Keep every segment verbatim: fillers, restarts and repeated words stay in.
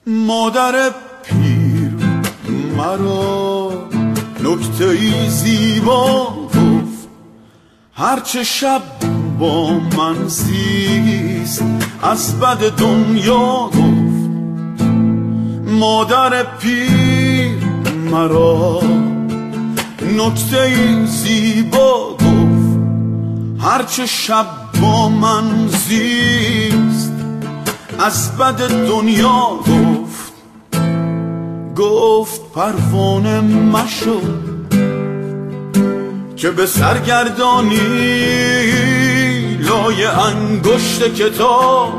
مادر پیر مرا نکته ای زیبا گفت، هرچه شب با من زیست از بد دنیا گفت. مادر پیر مرا نکته ای زیبا گفت، هرچه شب با من زیست از بد دنیا گفت. گفت پروانه مشو که به سرگردانی لای انگشت کتاب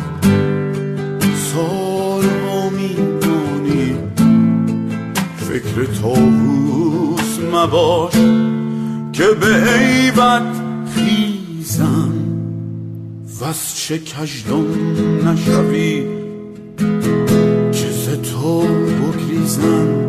سالها میمانی. فکر طاووس مباش که به عیبت خیزن، وز چه کژدم نشوی که ز تو بگریزن.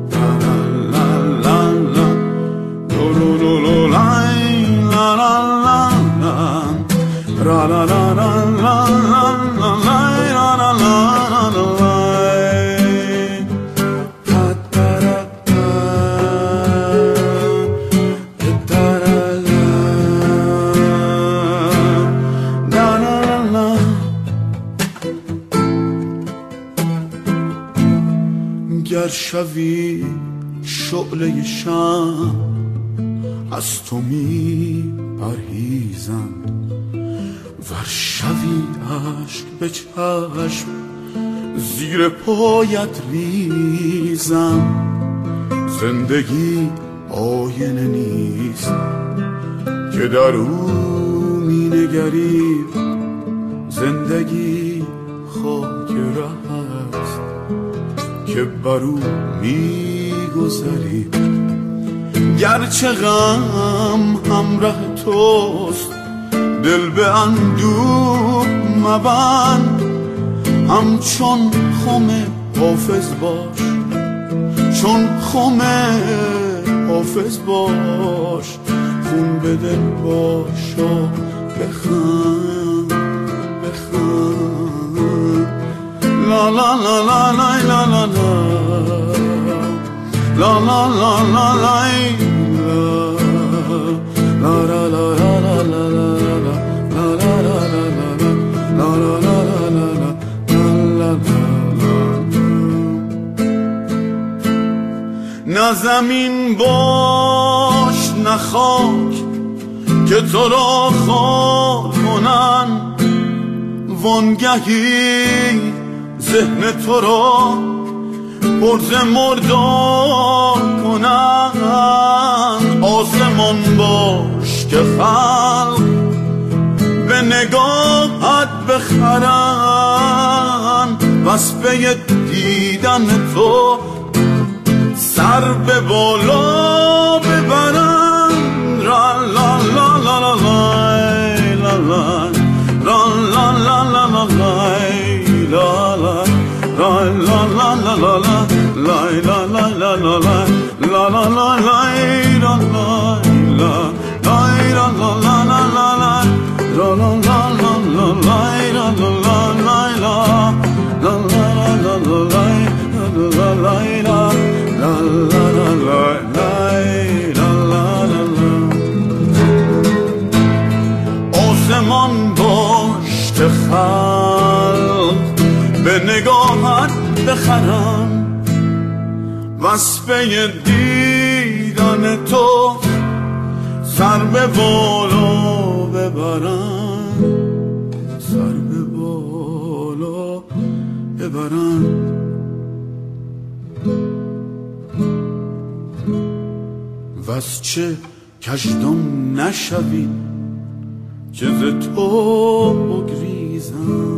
گر شوی شعله شمع از تو می پرهیزم، ور شوی اشک به چشم زیر پایت ریزم. زندگی آینه نیست که در او می نگری، زندگی خاک ره است که بر او می گذری. گرچه غم همراه توست دل به اندوه مبند، همچون خم حافظ باش، چون خم حافظ باش. خون به دل باش و بخند بخند. لا لا لا لا لا لا لا لا لا لا لا لا نه زمین باش نه خاک که تو را خاک کنن، وانگهی ذهن تو را پرز مردار کنن. آسمان باش که خلق به نگاهت بخرن، وصفه دیدن تو سر به بالا ببرن. را لا لا لا لا لا لا لا لا لا لا لا لا لا لا لا لا آسمان باش که خلق به نگاهت بخرم، وصفه دیدن تو سر به بالا ببرن، سر به بالا ببرن. وز چه کژدم نشوی که ز تو بگریزم.